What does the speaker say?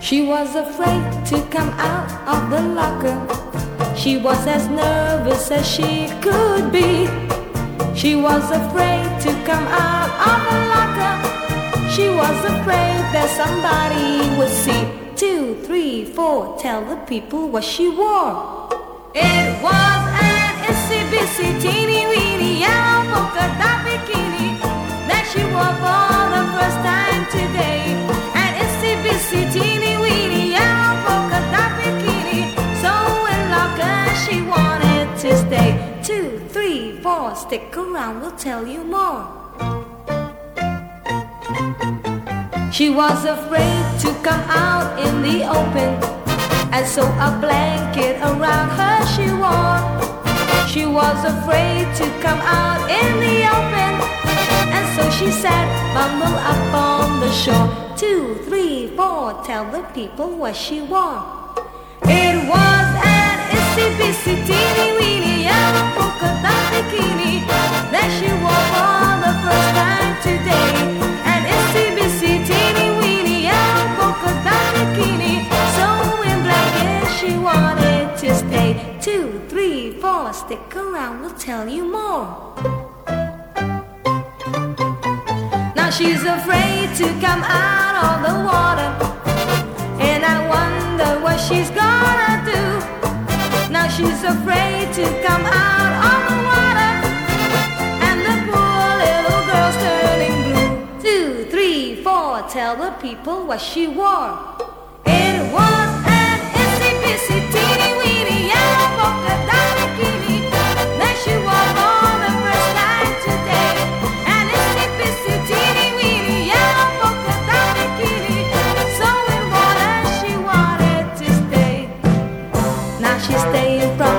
She was afraid to come out of the locker. She was as nervous as she could be. She was afraid to come out of the locker. She was afraid that somebody would see. 2, 3, 4, tell the people what she wore. It was an itsy-bitsy teeny-weeny yellow polka dot bikini that she wore for the first time today. An itsy-bitsy teeny-weeny yellow polka dot bikini, so in locker she wanted to stay. 2, 3, 4, stick around, we'll tell you more. She was afraid to come out in the open, and so a blanket around her she wore. She was afraid to come out in the open, and so she sat bundled up on the shore. 2, 3, 4, tell the people what she wore. It was an itsy-bitsy teeny-weeny yellow polka dot bikini that she wore for the first time today. An itsy-bitsy teeny-weeny yellow polka dot bikini, so in black she wanted to stay. 2, 3, 4, stick around, we'll tell you more. Now she's afraid to come out of the water, and I wonder what she's gonna do. Now she's afraid to come out of the water, and the poor little girl's turning blue. 2, 3, 4, tell the people what she wore. It was an itsy-bitsy teeny-weeny yellow polka dot bikini that she wore for the first time today. An itsy-bitsy teeny-weeny yellow polka dot bikini, so in water she wanted to stay. Now she's staying from